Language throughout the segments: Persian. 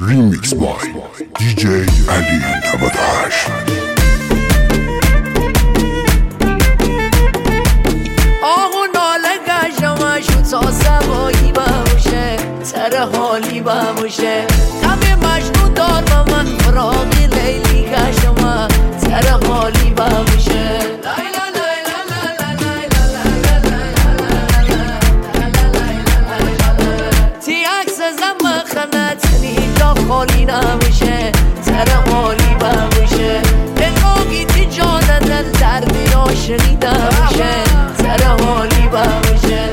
ریمیکس بای DJ علی 98. آقا ناله گشمشو تا سوایی باشه، سر حالی باشه. کمی مجنون دار و من فراقی لیلی گشم، سر حالی باشه. تی عکس زم خنتنی جا خالی نمیشه، سر حالی باشه. نگاهی تی جانه دل دردی عاشقی نمیشه، سر حالی باشه.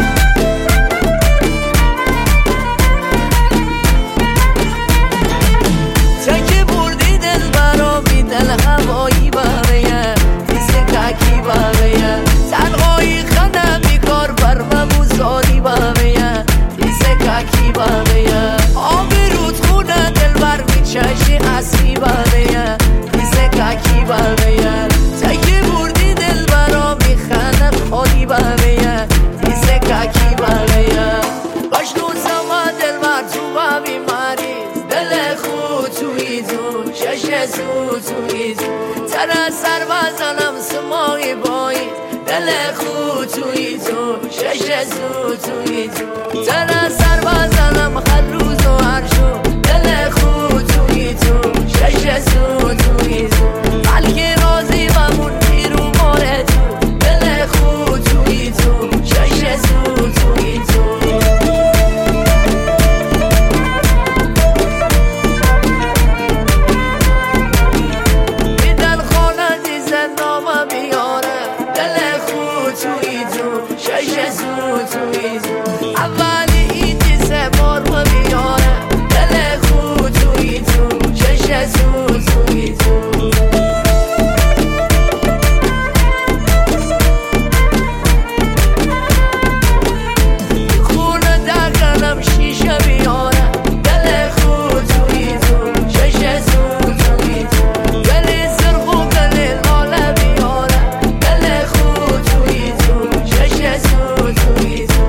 تکی بردی دل برامی دل هوایی باشه، سککی باشه. تنهایی خنده بیکار بر مبوزاری باشه، سککی باشه. آبی رود خونه دل بر میچشی اصلی باشه، سککی باشه. تکی بردی دل برامی خنده خالی باشه، سککی باشه. باش نوزما دل بر تو بابی مریض، دل خود توی تو شش توی تو. تر سر بزنم سمای بایی، دل خود توی تو شش توی تو. تر سر بزنم هر روز و هر شو، دل خود توی تو شش توی تو. بلکه راضی بمون بیرو ماره تو، دل خود توی تو شش توی تو. اولی ایتی سه بار و بیاره، دل خود توی تو شش توی تو. خونه دقنم شیشه بیاره، دل خود توی تو شش توی تو. گلی سرخو گلی لاله بیاره، دل خود توی تو شش توی تو.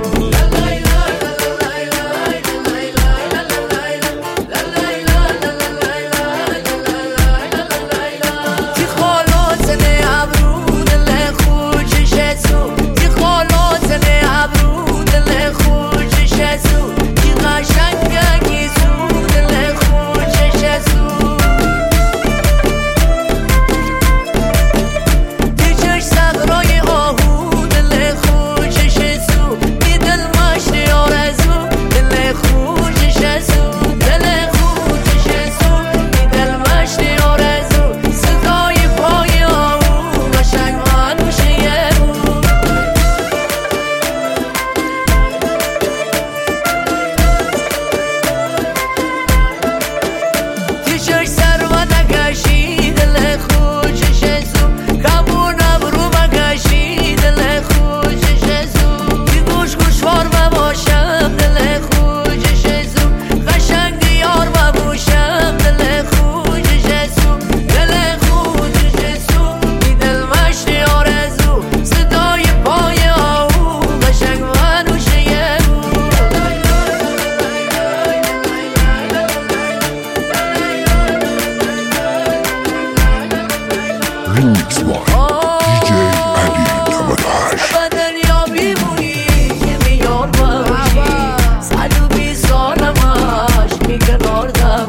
ریمیکس بای DJ علی 98. بدن یا بیمونی که میار باشی، 120 سالمش میکنار